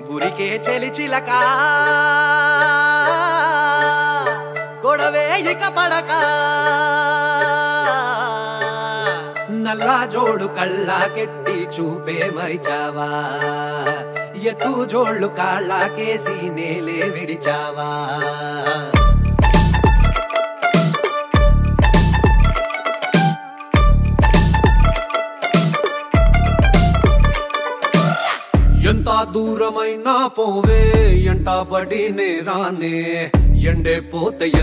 ఉరికే చెలిచిలక గొడవే ఇక పడక నల్లా జోడు కళ్ళకెట్టి చూపే మరిచావా ఎత్తు జోళ్ళు కాళ్ళకేసి నేలే విడిచావా ఎంత దూరమైనా పోవే ఎంట పడి రానే ఎండే పోతే